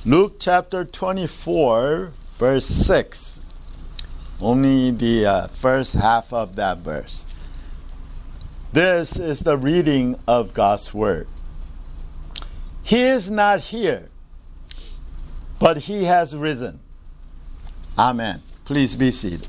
Luke chapter 24, verse 6. Only the first half of that verse. This is the reading of God's Word. He is not here, but He has risen. Amen. Please be seated.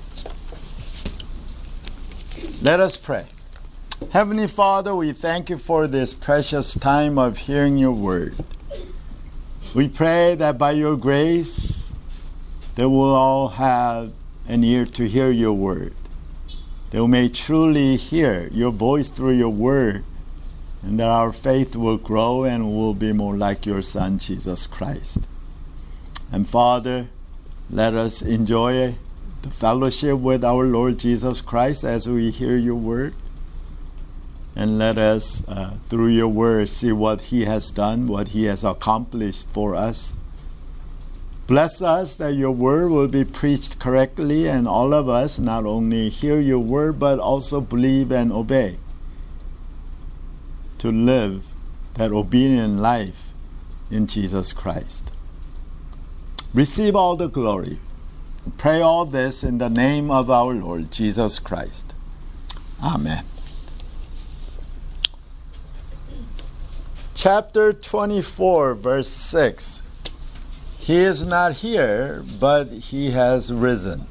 Let us pray. Heavenly Father, we thank you for this precious time of hearing your Word. We pray that by your grace, they will all have an ear to hear your Word. They may truly hear your voice through your Word, and that our faith will grow and will be more like your Son, Jesus Christ. And Father, let us enjoy the fellowship with our Lord Jesus Christ as we hear your Word. And let us, through your Word, see what He has done, what He has accomplished for us. Bless us that your Word will be preached correctly, and all of us not only hear your Word, but also believe and obey, to live that obedient life in Jesus Christ. Receive all the glory. Pray all this in the name of our Lord Jesus Christ. Amen. Chapter 24, verse 6. He is not here, but He has risen.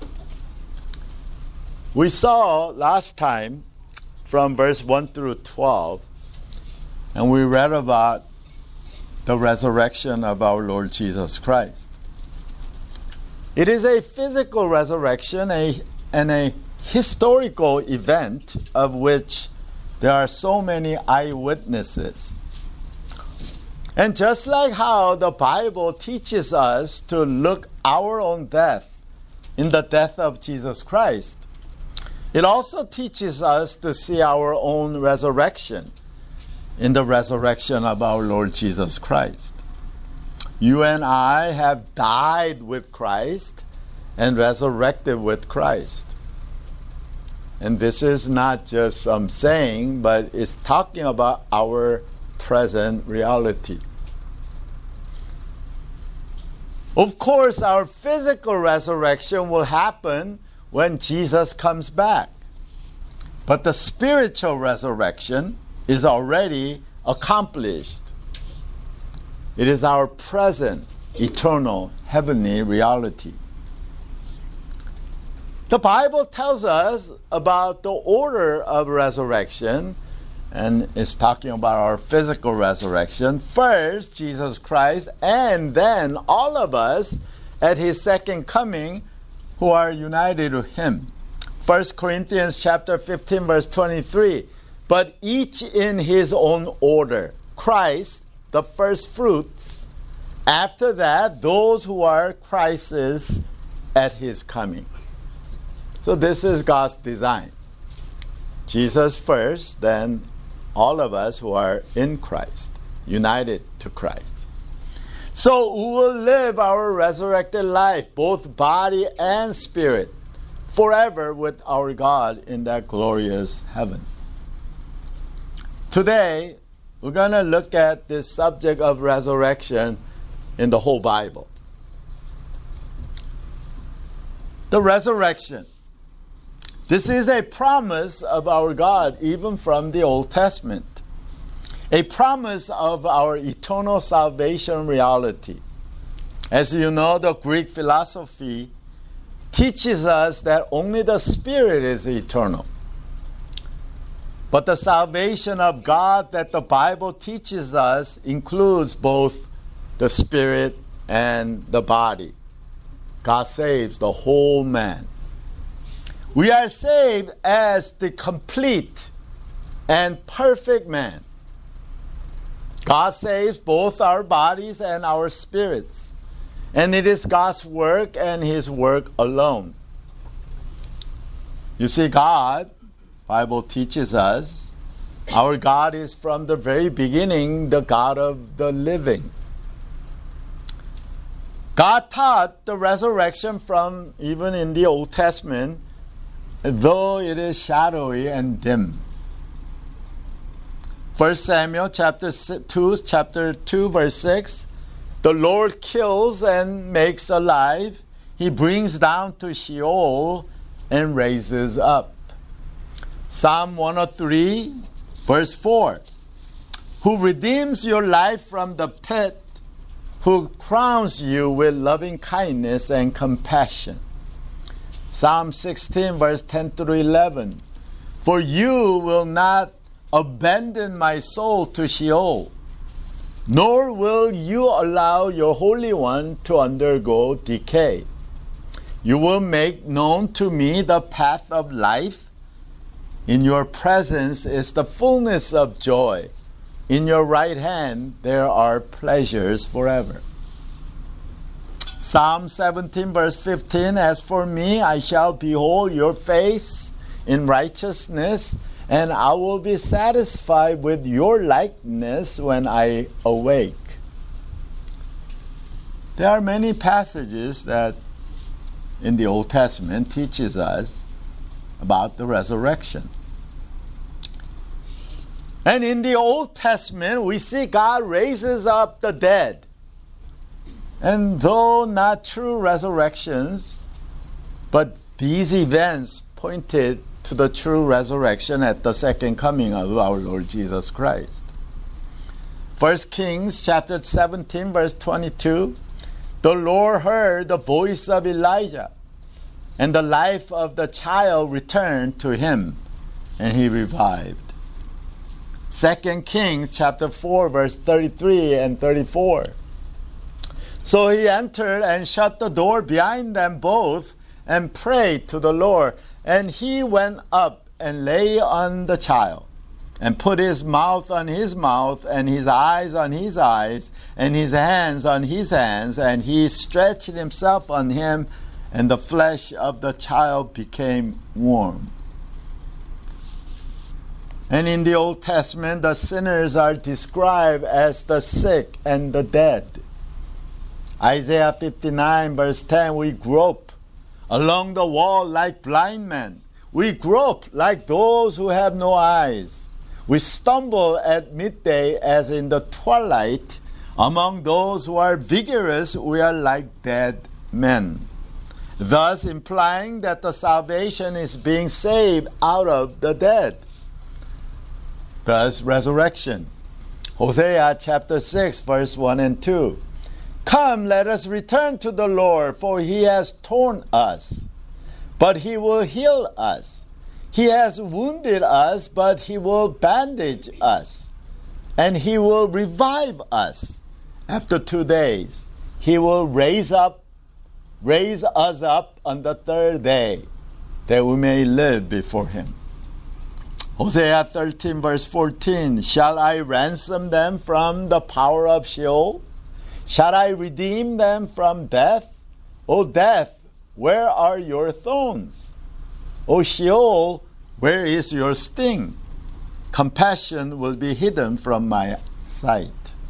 We saw last time from verse 1 through 12, and we read about the resurrection of our Lord Jesus Christ. It is a physical resurrection and a historical event of which there are so many eyewitnesses. And just like how the Bible teaches us to look our own death in the death of Jesus Christ, it also teaches us to see our own resurrection in the resurrection of our Lord Jesus Christ. You and I have died with Christ and resurrected with Christ. And this is not just some saying, but it's talking about our present reality. Of course, our physical resurrection will happen when Jesus comes back. But the spiritual resurrection is already accomplished. It is our present, eternal, heavenly reality. The Bible tells us about the order of resurrection, and it's talking about our physical resurrection. First, Jesus Christ, and then all of us at His second coming who are united to Him. 1 Corinthians chapter 15, verse 23. But each in his own order. Christ, the first fruits. After that, those who are Christ's at His coming. So this is God's design. Jesus first, then all of us who are in Christ, united to Christ. So we will live our resurrected life, both body and spirit, forever with our God in that glorious heaven. Today, we're going to look at this subject of resurrection in the whole Bible. The resurrection. This is a promise of our God, even from the Old Testament. A promise of our eternal salvation reality. As you know, the Greek philosophy teaches us that only the Spirit is eternal. But the salvation of God that the Bible teaches us includes both the Spirit and the body. God saves the whole man. We are saved as the complete and perfect man. God saves both our bodies and our spirits. And it is God's work and His work alone. You see, God, Bible teaches us, our God is from the very beginning the God of the living. God taught the resurrection from even in the Old Testament, though it is shadowy and dim. 1 Samuel chapter 2, verse 6, The Lord kills and makes alive. He brings down to Sheol and raises up. Psalm 103, verse 4. Who redeems your life from the pit, who crowns you with loving kindness and compassion. Psalm 16, verse 10 through 11. For you will not abandon my soul to Sheol, nor will you allow your Holy One to undergo decay. You will make known to me the path of life. In your presence is the fullness of joy. In your right hand there are pleasures forever. Psalm 17, verse 15. As for me, I shall behold your face in righteousness, and I will be satisfied with your likeness when I awake. There are many passages that in the Old Testament teaches us about the resurrection. And in the Old Testament, we see God raises up the dead. And though not true resurrections, but these events pointed to the true resurrection at the second coming of our Lord Jesus Christ. 1 Kings chapter 17, verse 22. The Lord heard the voice of Elijah, and the life of the child returned to him, and he revived. 2 Kings chapter 4, verse 33 and 34. So he entered and shut the door behind them both and prayed to the Lord. And he went up and lay on the child, and put his mouth on his mouth, and his eyes on his eyes, and his hands on his hands, and he stretched himself on him, and the flesh of the child became warm. And in the Old Testament, the sinners are described as the sick and the dead. Isaiah 59, verse 10, we grope along the wall like blind men. We grope like those who have no eyes. We stumble at midday as in the twilight. Among those who are vigorous, we are like dead men. Thus implying that the salvation is being saved out of the dead. Thus resurrection. Hosea chapter 6, verse 1 and 2. Come, let us return to the Lord, for he has torn us, but he will heal us. He has wounded us, but he will bandage us, and he will revive us. After 2 days, he will raise us up on the third day, that we may live before him. Hosea 13, verse 14. Shall I ransom them from the power of Sheol? Shall I redeem them from death? O death, where are your thorns? O Sheol, where is your sting? Compassion will be hidden from my sight.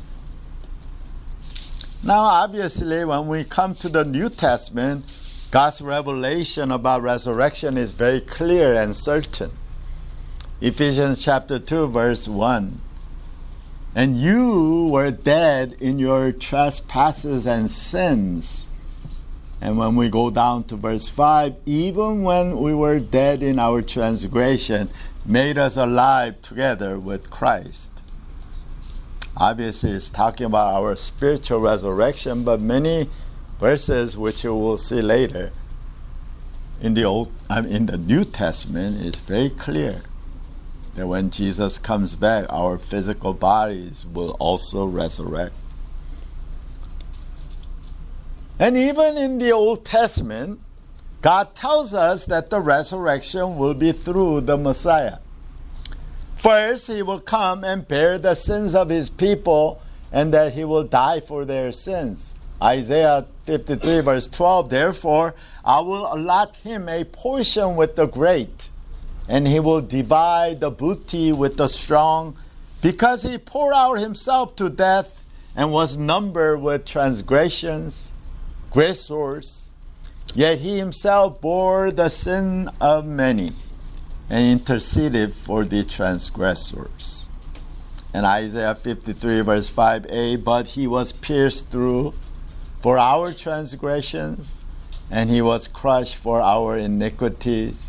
Now, obviously, when we come to the New Testament, God's revelation about resurrection is very clear and certain. Ephesians chapter 2, verse 1. And you were dead in your trespasses and sins. And when we go down to verse 5, even when we were dead in our transgression, made us alive together with Christ. Obviously, it's talking about our spiritual resurrection, but many verses which you will see later in the New Testament is very clear that when Jesus comes back, our physical bodies will also resurrect. And even in the Old Testament, God tells us that the resurrection will be through the Messiah. First, he will come and bear the sins of his people, and that he will die for their sins. Isaiah 53, verse 12, therefore, I will allot him a portion with the great, and he will divide the booty with the strong, because he poured out himself to death and was numbered with transgressions, aggressors. Yet he himself bore the sin of many and interceded for the transgressors. And Isaiah 53 verse 5a, but he was pierced through for our transgressions, and he was crushed for our iniquities.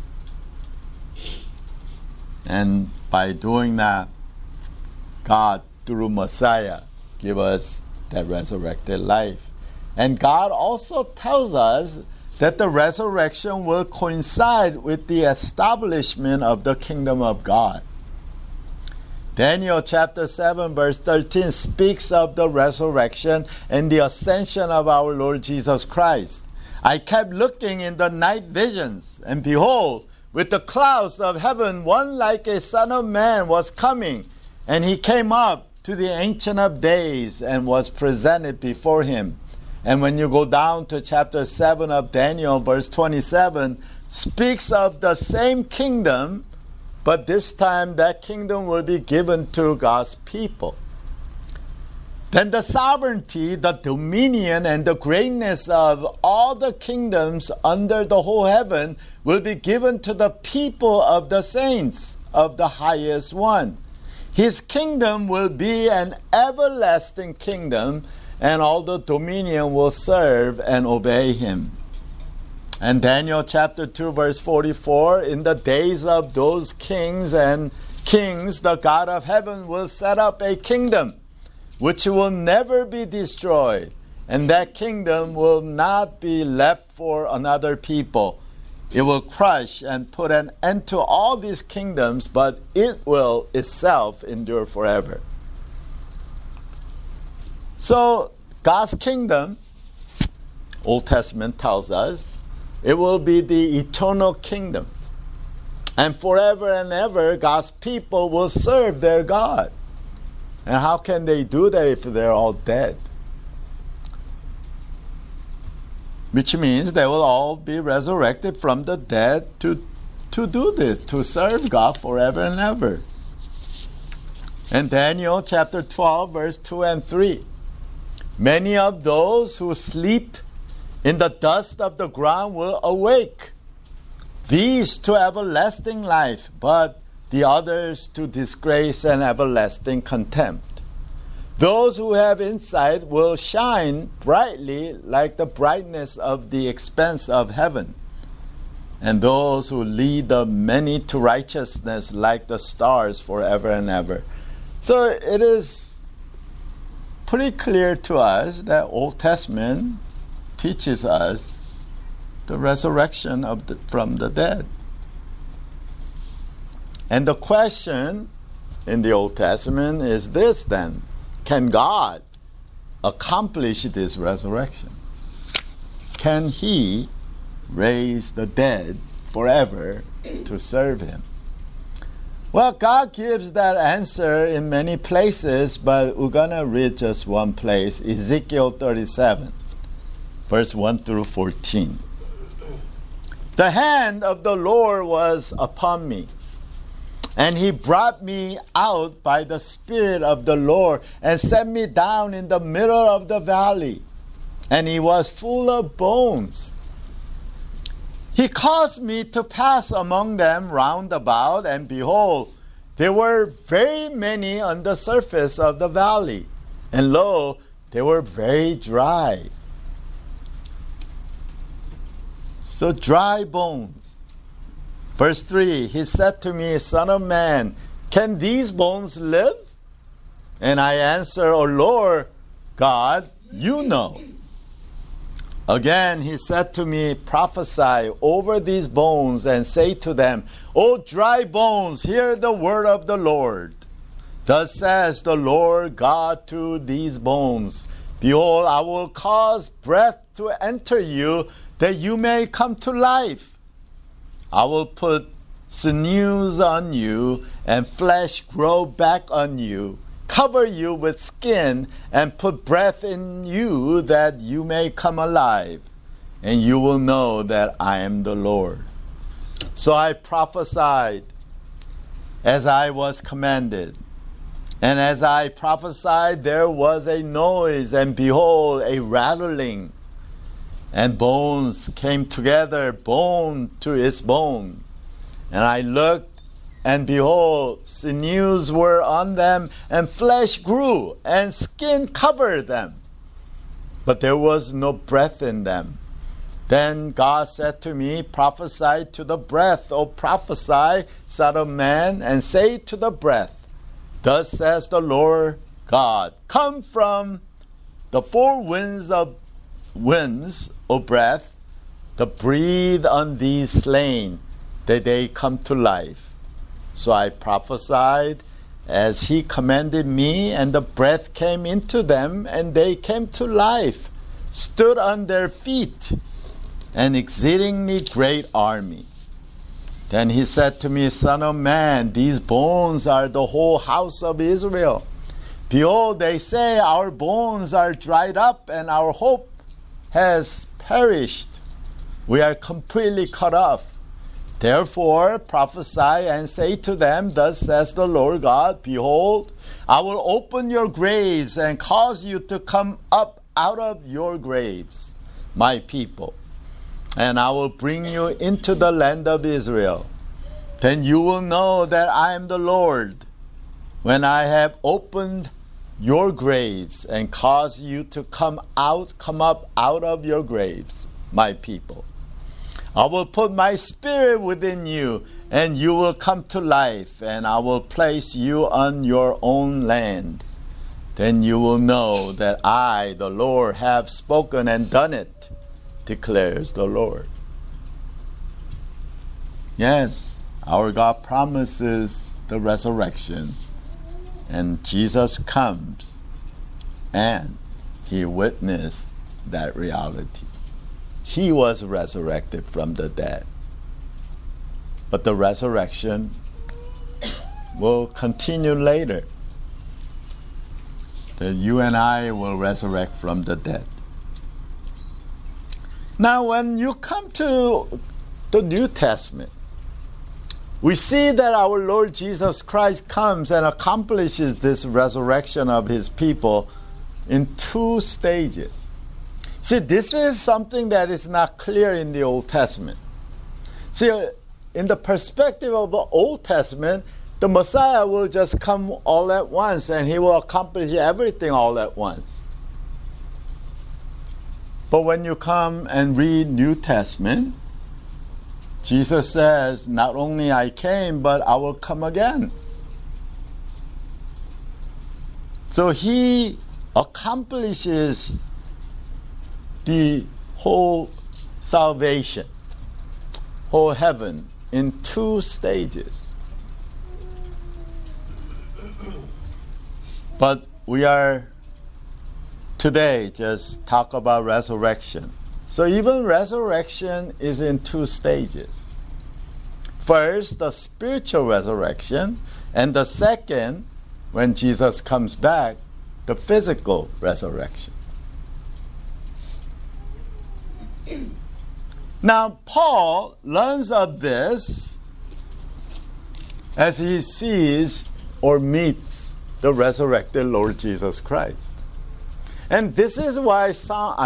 And by doing that, God, through Messiah, give us that resurrected life. And God also tells us that the resurrection will coincide with the establishment of the kingdom of God. Daniel chapter 7 verse 13 speaks of the resurrection and the ascension of our Lord Jesus Christ. I kept looking in the night visions, and behold, with the clouds of heaven, one like a son of man was coming, and he came up to the Ancient of Days and was presented before him. And when you go down to chapter 7 of Daniel, verse 27, speaks of the same kingdom, but this time that kingdom will be given to God's people. Then the sovereignty, the dominion, and the greatness of all the kingdoms under the whole heaven will be given to the people of the saints of the highest one. His kingdom will be an everlasting kingdom, and all the dominion will serve and obey him. And Daniel chapter 2 verse 44, in the days of those kings, the God of heaven will set up a kingdom which will never be destroyed, and that kingdom will not be left for another people. It will crush and put an end to all these kingdoms, but it will itself endure forever. So God's kingdom, Old Testament tells us, it will be the eternal kingdom. And forever and ever, God's people will serve their God. And how can they do that if they're all dead? Which means they will all be resurrected from the dead to do this, to serve God forever and ever. In Daniel chapter 12, verse 2 and 3, many of those who sleep in the dust of the ground will awake, these to everlasting life, but the others to disgrace and everlasting contempt. Those who have insight will shine brightly like the brightness of the expanse of heaven, and those who lead the many to righteousness like the stars forever and ever. So it is pretty clear to us that Old Testament teaches us the resurrection from the dead. And the question in the Old Testament is this then: can God accomplish this resurrection? Can he raise the dead forever to serve him? Well, God gives that answer in many places, but we're going to read just one place, Ezekiel 37. Verse 1 through 14. The hand of the Lord was upon me, and he brought me out by the Spirit of the Lord and set me down in the middle of the valley, and he was full of bones. He caused me to pass among them round about, and behold, there were very many on the surface of the valley, and lo, they were very dry. So dry bones. Verse 3, he said to me, Son of man, can these bones live? And I answer, O Lord God, you know. Again he said to me, prophesy over these bones and say to them, O dry bones, hear the word of the Lord. Thus says the Lord God to these bones, behold, I will cause breath to enter you, that you may come to life. I will put sinews on you, and flesh grow back on you, cover you with skin, and put breath in you, that you may come alive, and you will know that I am the Lord. So I prophesied as I was commanded. And as I prophesied, there was a noise, and behold, a rattling. And bones came together, bone to its bone. And I looked, and behold, sinews were on them, and flesh grew, and skin covered them. But there was no breath in them. Then God said to me, prophesy to the breath, O prophesy, son of man, and say to the breath, thus says the Lord God, come from the four winds, O breath, to breathe on these slain, that they come to life. So I prophesied as he commanded me, and the breath came into them, and they came to life, stood on their feet, an exceedingly great army. Then he said to me, Son of man, these bones are the whole house of Israel. Behold, they say, our bones are dried up, and our hope has perished. We are completely cut off. Therefore prophesy and say to them, thus says the Lord God, behold, I will open your graves and cause you to come up out of your graves, my people, and I will bring you into the land of Israel. Then you will know that I am the Lord, when I have opened your graves and caused you to come up out of your graves, my people. I will put my spirit within you, and you will come to life, and I will place you on your own land. Then you will know that I, the Lord, have spoken and done it, declares the Lord. Yes, our God promises the resurrection, and Jesus comes, and he witnessed that reality. He was resurrected from the dead. But the resurrection will continue later. That you and I will resurrect from the dead. Now, when you come to the New Testament, we see that our Lord Jesus Christ comes and accomplishes this resurrection of his people in two stages. See, this is something that is not clear in the Old Testament. See, in the perspective of the Old Testament, the Messiah will just come all at once, and he will accomplish everything all at once. But when you come and read New Testament, Jesus says, not only I came, but I will come again. So he accomplishes the whole salvation, whole heaven, in two stages. But we are today just talk about resurrection. So even resurrection is in two stages. First, the spiritual resurrection, and the second, when Jesus comes back, the physical resurrection. Now, Paul learns of this as he sees or meets the resurrected Lord Jesus Christ. And this is why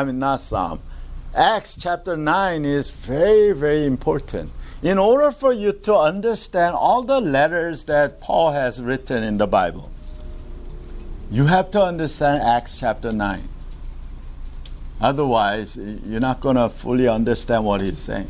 Acts chapter 9 is very, very important. In order for you to understand all the letters that Paul has written in the Bible, you have to understand Acts chapter 9. Otherwise, you're not going to fully understand what he's saying.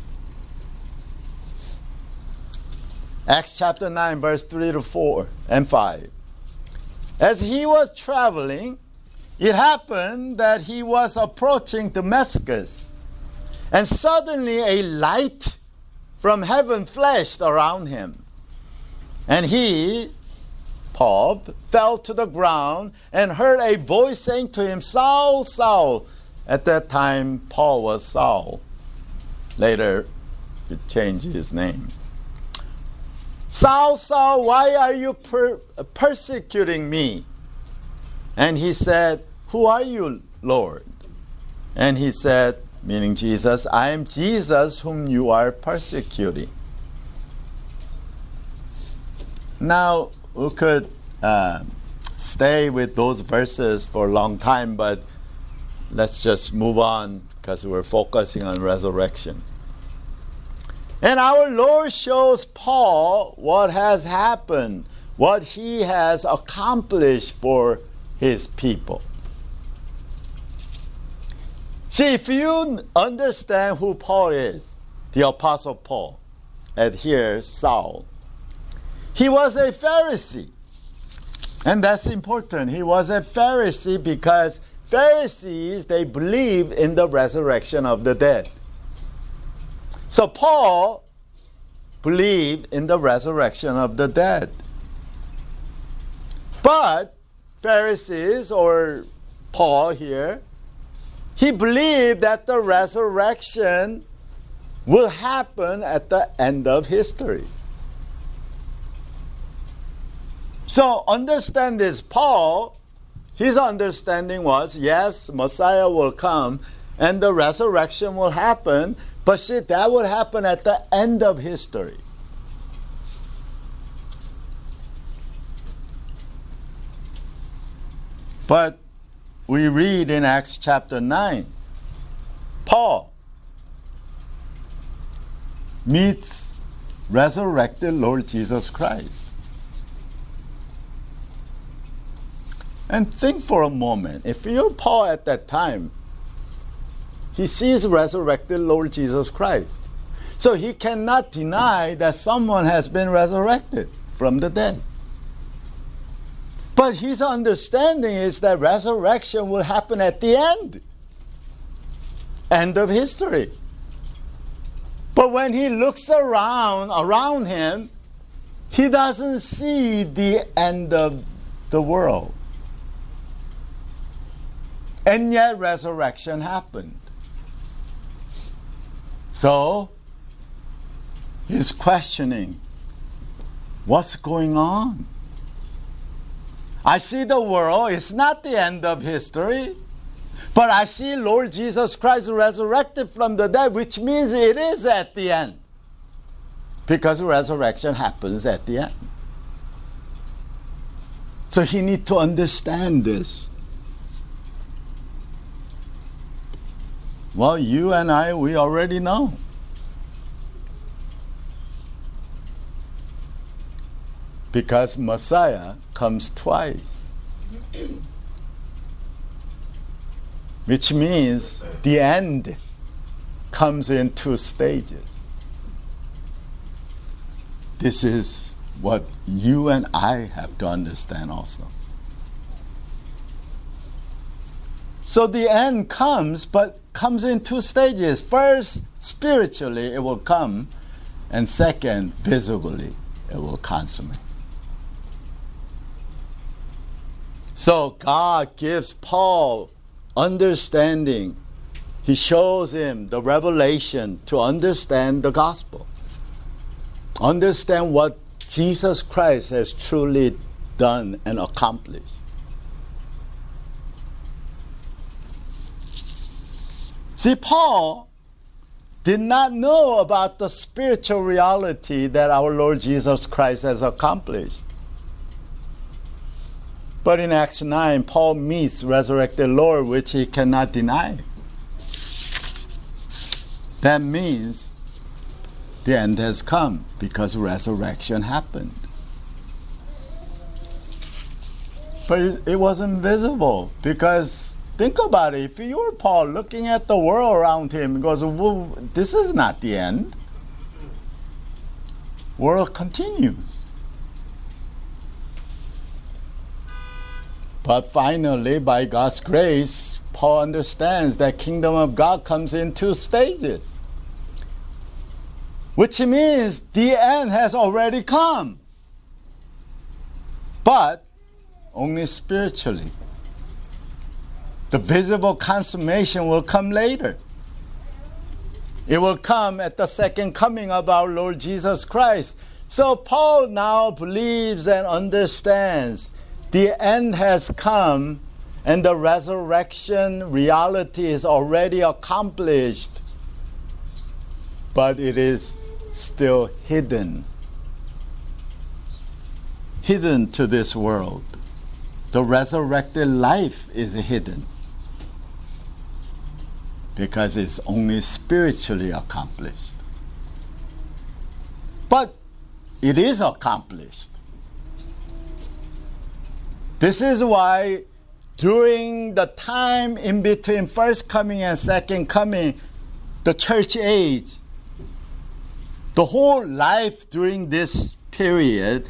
Acts chapter 9, verse 3 to 4 and 5. As he was traveling, it happened that he was approaching Damascus, and suddenly a light from heaven flashed around him. And he, Paul, fell to the ground and heard a voice saying to him, Saul, Saul. At that time, Paul was Saul. Later, he changed his name. Saul, Saul, why are you persecuting me? And he said, who are you, Lord? And he said, meaning Jesus, I am Jesus whom you are persecuting. Now, we could stay with those verses for a long time, but let's just move on because we're focusing on resurrection. And our Lord shows Paul what has happened, what he has accomplished for his people. See, if you understand who Paul is, the Apostle Paul, and here Saul, he was a Pharisee. And that's important. He was a Pharisee because Pharisees, they believe in the resurrection of the dead. So Paul believed in the resurrection of the dead. But Pharisees, or Paul here, he believed that the resurrection will happen at the end of history. So understand this. Paul, his understanding was, yes, Messiah will come and the resurrection will happen, but see, that will happen at the end of history. But we read in Acts chapter 9, Paul meets resurrected Lord Jesus Christ. And think for a moment, if you're Paul at that time, he sees resurrected Lord Jesus Christ. So he cannot deny that someone has been resurrected from the dead. But his understanding is that resurrection will happen at the end of history. But when he looks around him, he doesn't see the end of the world. And yet resurrection happened. So he's questioning, what's going on? I see the world, it's not the end of history, but I see Lord Jesus Christ resurrected from the dead, which means it is at the end. Because resurrection happens at the end. So he needs to understand this. Well, you and I, we already know. Because Messiah comes twice. Which means the end comes in 2 stages. This is what you and I have to understand also. So the end comes, but comes in 2 stages. First, spiritually it will come, and second, visibly it will consummate. So God gives Paul understanding. He shows him the revelation to understand the gospel. Understand what Jesus Christ has truly done and accomplished. See, Paul did not know about the spiritual reality that our Lord Jesus Christ has accomplished. But in Acts 9, Paul meets resurrected Lord, which he cannot deny. That means the end has come because resurrection happened. But it wasn't visible because, think about it, if you were Paul looking at the world around him, he goes, well, this is not the end. World continues. But finally, by God's grace, Paul understands that kingdom of God comes in 2 stages. Which means the end has already come. But only spiritually. The visible consummation will come later. It will come at the second coming of our Lord Jesus Christ. So Paul now believes and understands the end has come and the resurrection reality is already accomplished, but it is still hidden to this world. The resurrected life is hidden because it's only spiritually accomplished. But it is accomplished. This is why during the time in between first coming and second coming, the church age, the whole life during this period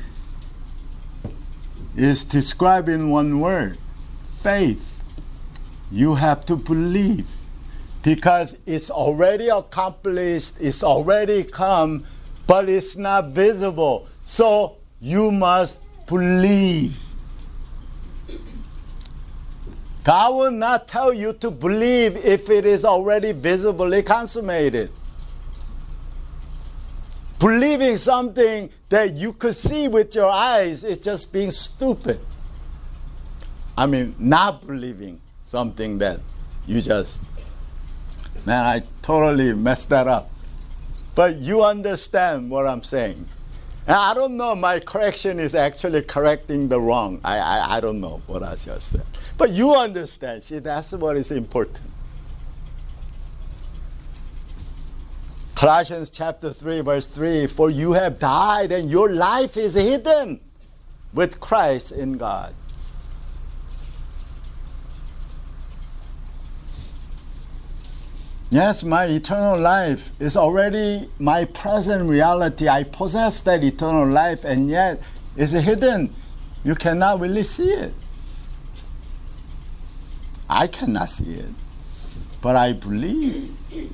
is described in one word: faith. You have to believe, because it's already accomplished, it's already come, but it's not visible. So you must believe. God will not tell you to believe if it is already visibly consummated. Believing something that you could see with your eyes is just being stupid. I mean, not believing something that you just, man, I totally messed that up. But you understand what I'm saying. And I don't know, my correction is actually correcting the wrong. I don't know what I just said. But you understand. See, that's what is important. Colossians chapter 3, verse 3, for you have died and your life is hidden with Christ in God. Yes, my eternal life is already my present reality. I possess that eternal life, and yet it's hidden. You cannot really see it. I cannot see it, but I believe.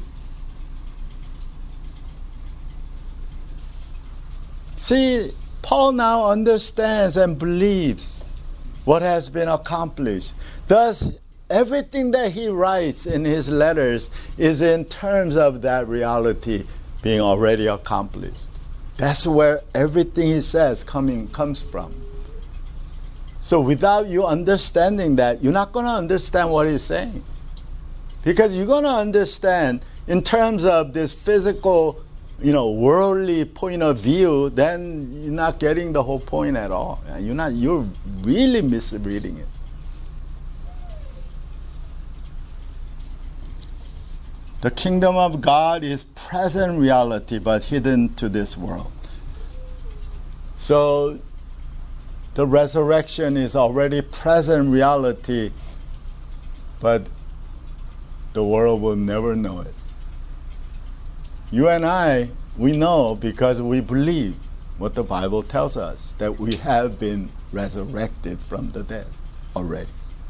See, Paul now understands and believes what has been accomplished. Thus, everything that he writes in his letters is in terms of that reality being already accomplished. That's where everything he says comes from. So without you understanding that, you're not going to understand what he's saying. Because you're going to understand in terms of this physical, worldly point of view, then you're not getting the whole point at all. You're really misreading it. The kingdom of God is present reality, but hidden to this world. So the resurrection is already present reality, but the world will never know it. You and I, we know because we believe what the Bible tells us, that we have been resurrected from the dead already.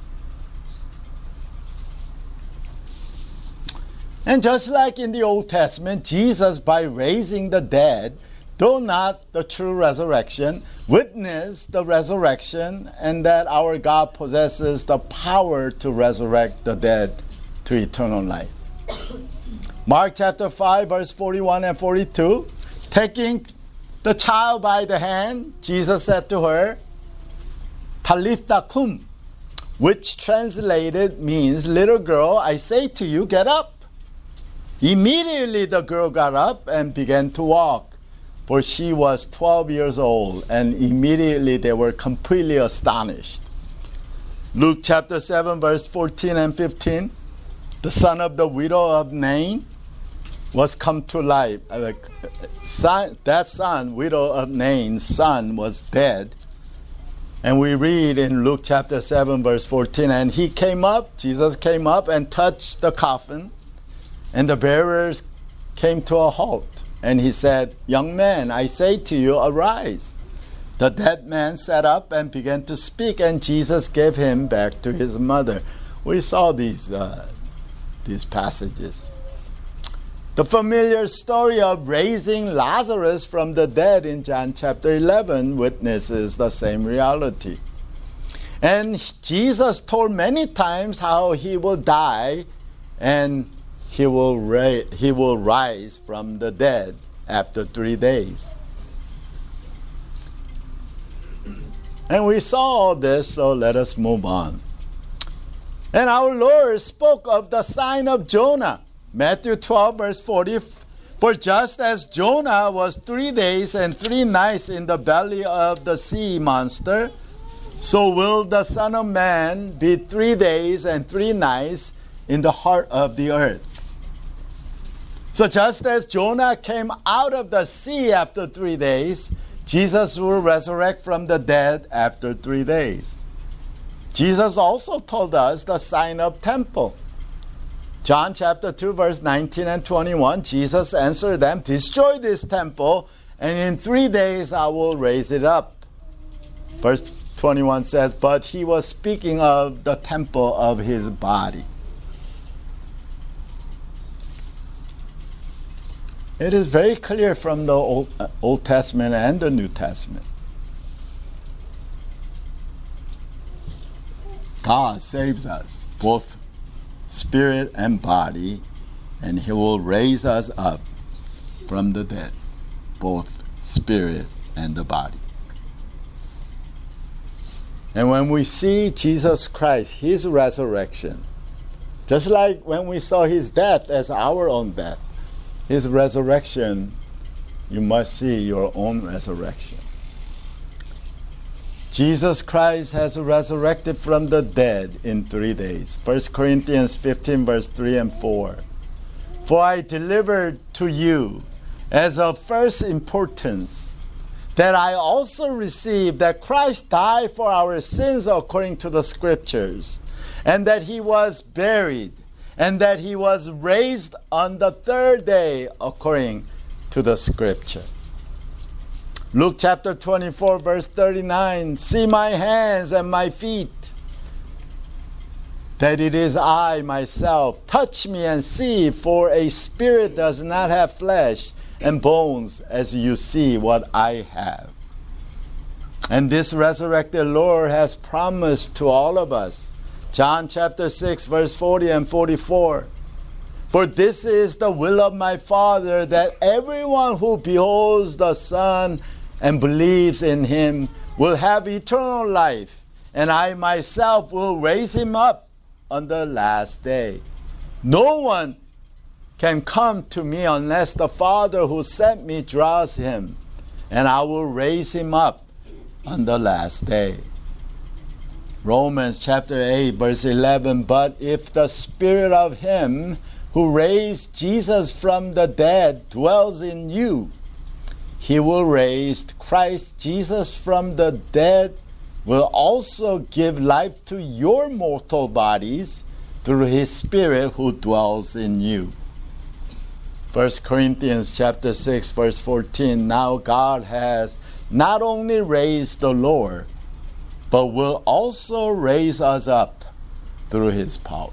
And just like in the Old Testament, Jesus, by raising the dead, though not the true resurrection, witnessed the resurrection, and that our God possesses the power to resurrect the dead to eternal life. Mark chapter 5, verse 41 and 42, taking the child by the hand, Jesus said to her, Talitha kum, which translated means, little girl, I say to you, get up. Immediately the girl got up and began to walk, for she was 12 years old, and immediately they were completely astonished. Luke chapter 7, verse 14 and 15, the son of the widow of Nain was come to life. That son, widow of Nain's son, was dead. And we read in Luke chapter 7, verse 14, and Jesus came up and touched the coffin, and the bearers came to a halt. And he said, young man, I say to you, arise. The dead man sat up and began to speak, and Jesus gave him back to his mother. We saw these passages. The familiar story of raising Lazarus from the dead in John chapter 11 witnesses the same reality. And Jesus told many times how he will die and he will rise from the dead after 3 days. And we saw all this, so let us move on. And our Lord spoke of the sign of Jonah. Matthew 12, verse 40, for just as Jonah was 3 days and 3 nights in the belly of the sea monster, so will the Son of Man be 3 days and 3 nights in the heart of the earth. So just as Jonah came out of the sea after 3 days, Jesus will resurrect from the dead after 3 days. Jesus also told us the sign of temple. John chapter 2 verse 19 and 21, Jesus answered them, "Destroy this temple, and in 3 days I will raise it up." Verse 21 says, but he was speaking of the temple of his body. It is very clear from the Old Testament and the New Testament. God saves us, both spirit and body, and He will raise us up from the dead, both spirit and the body. And when we see Jesus Christ, His resurrection, just like when we saw His death as our own death, His resurrection, you must see your own resurrection. Jesus Christ has resurrected from the dead in 3 days. 1 Corinthians 15 verse 3 and 4. For I delivered to you as of first importance that I also received that Christ died for our sins according to the Scriptures, and that He was buried, and that He was raised on the 3rd day according to the Scripture. Luke chapter 24 verse 39, see my hands and my feet, that it is I myself. Touch me and see, for a spirit does not have flesh and bones as you see what I have. And this resurrected Lord has promised to all of us. John chapter 6 verse 40 and 44. For this is the will of my Father, that everyone who beholds the Son and believes in Him will have eternal life, and I myself will raise him up on the last day. No one can come to me unless the Father who sent me draws him, and I will raise him up on the last day. Romans chapter 8 verse 11, but if the Spirit of Him who raised Jesus from the dead dwells in you, He will raise Christ Jesus from the dead, will also give life to your mortal bodies through His Spirit who dwells in you. 1 Corinthians chapter 6 verse 14, now God has not only raised the Lord, but will also raise us up through His power.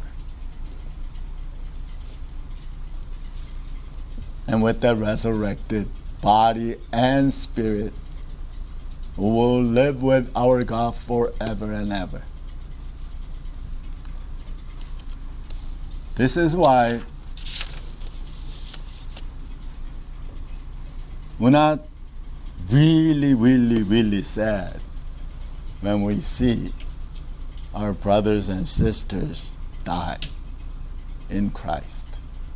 And with the resurrected body and spirit, we will live with our God forever and ever. This is why we're not really sad when we see our brothers and sisters die in Christ.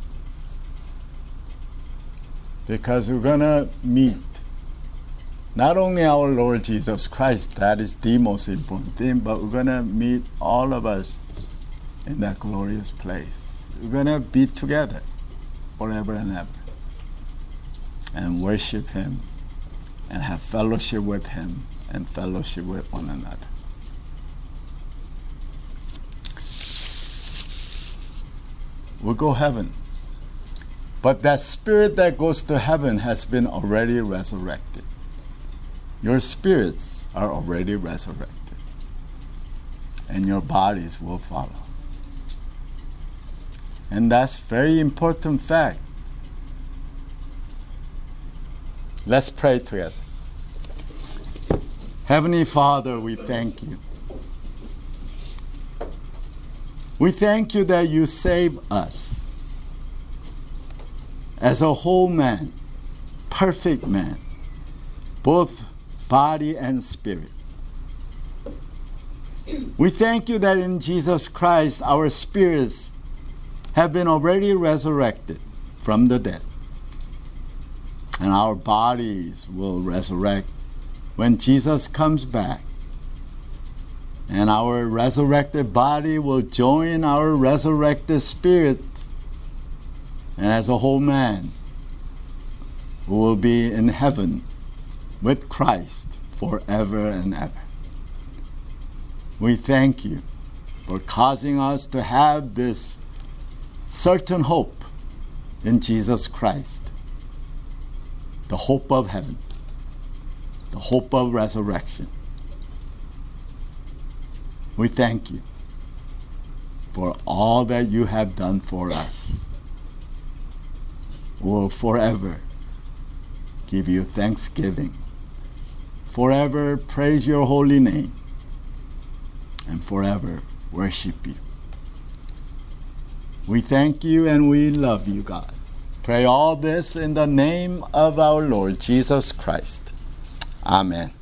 Because we're going to meet not only our Lord Jesus Christ, that is the most important thing, but we're going to meet all of us in that glorious place. We're going to be together forever and ever and worship Him and have fellowship with Him and fellowship with one another. We'll go heaven. But that spirit that goes to heaven has been already resurrected. Your spirits are already resurrected. And your bodies will follow. And that's a very important fact. Let's pray together. Heavenly Father, we thank You. We thank You that You save us as a whole man, perfect man, both body and spirit. We thank You that in Jesus Christ our spirits have been already resurrected from the dead, and our bodies will resurrect when Jesus comes back, and our resurrected body will join our resurrected spirits and as a whole man, who will be in heaven with Christ forever and ever. We thank you for causing us to have this certain hope in Jesus Christ, the hope of heaven, the hope of resurrection. We thank you for all that you have done for us. We will forever give you thanksgiving, forever praise your holy name, and forever worship you. We thank you and we love you, God. Pray all this in the name of our Lord Jesus Christ. Amen.